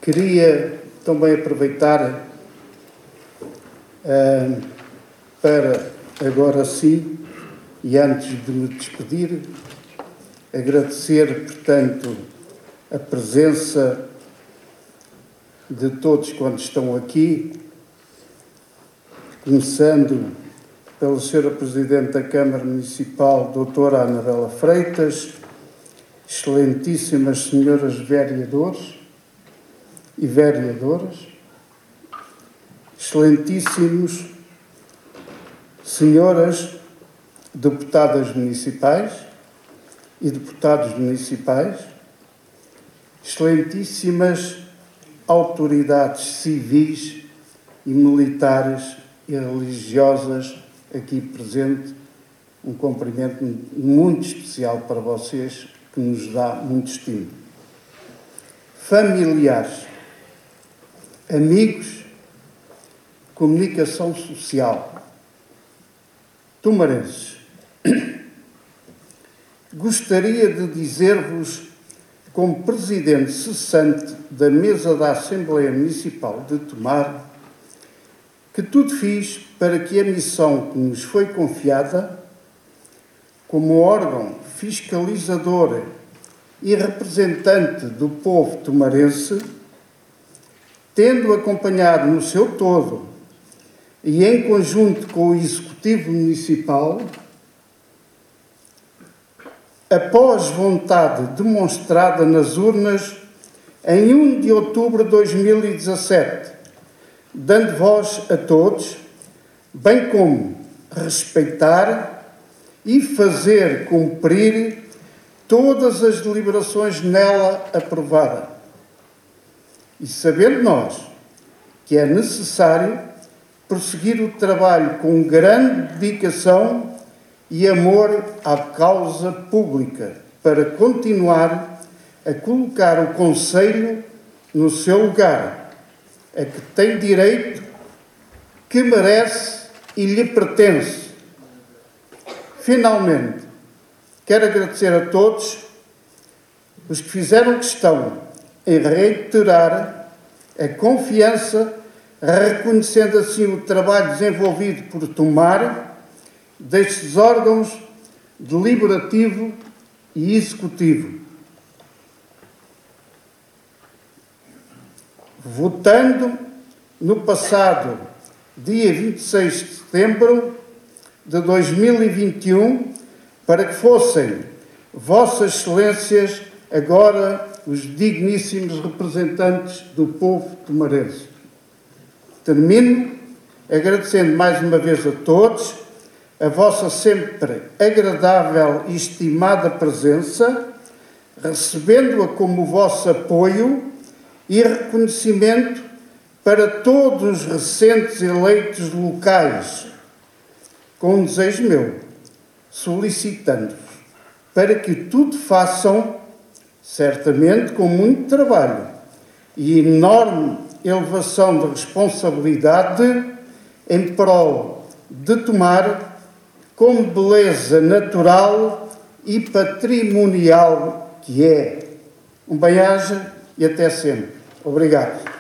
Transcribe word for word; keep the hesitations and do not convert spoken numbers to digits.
Queria também aproveitar uh, para, agora sim, e antes de me despedir, agradecer, portanto, a presença de todos quantos estão aqui, começando pela senhora Presidente da Câmara Municipal, doutora Anabela Freitas, excelentíssimas senhoras vereadores e vereadoras, excelentíssimos senhoras deputadas municipais e deputados municipais, excelentíssimas autoridades civis e militares e religiosas aqui presentes, um cumprimento muito especial para vocês, que nos dá muito estímulo. Familiares, amigos, comunicação social, tumarenses, gostaria de dizer-vos, como Presidente cessante da Mesa da Assembleia Municipal de Tomar, que tudo fiz para que a missão que nos foi confiada, como órgão fiscalizador e representante do povo tomarense, tendo acompanhado no seu todo e em conjunto com o Executivo Municipal, após vontade demonstrada nas urnas em um de outubro de dois mil e dezassete, dando voz a todos, bem como respeitar e fazer cumprir todas as deliberações nela aprovadas. E sabendo nós que é necessário prosseguir o trabalho com grande dedicação e amor à causa pública, para continuar a colocar o Conselho no seu lugar, a que tem direito, que merece e lhe pertence. Finalmente, quero agradecer a todos os que fizeram questão em reiterar a confiança, reconhecendo assim o trabalho desenvolvido por Tomar, destes órgãos deliberativo e executivo. Votando no passado dia vinte e seis de setembro de dois mil e vinte e um, para que fossem Vossas Excelências agora os digníssimos representantes do povo tomarense. Termino agradecendo mais uma vez a todos a vossa sempre agradável e estimada presença, recebendo-a como vosso apoio e reconhecimento para todos os recentes eleitos locais, com um desejo meu, solicitando-vos para que tudo façam, certamente com muito trabalho e enorme elevação de responsabilidade, em prol de Tomar como beleza natural e patrimonial que é. Um bem-aja e até sempre. Obrigado.